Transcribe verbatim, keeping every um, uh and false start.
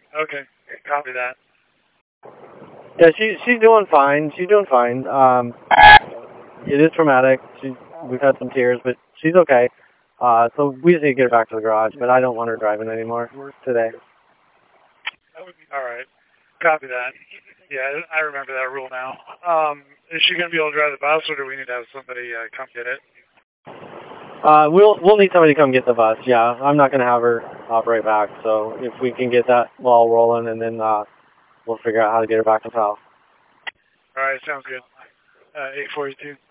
Okay, copy that. Yeah, she she's doing fine. She's doing fine. Um, it is traumatic. She we've had some tears, but she's okay. Uh, so we just need to get her back to the garage. But I don't want her driving anymore today. All right, copy that. Yeah, I remember that rule now. Um, is she going to be able to drive the bus, or do we need to have somebody uh, come get it? Uh, we'll we'll need somebody to come get the bus. Yeah, I'm not gonna have her operate back. So if we can get that ball rolling, and then uh, we'll figure out how to get her back to the house. All right, sounds good. Uh, eight forty-two.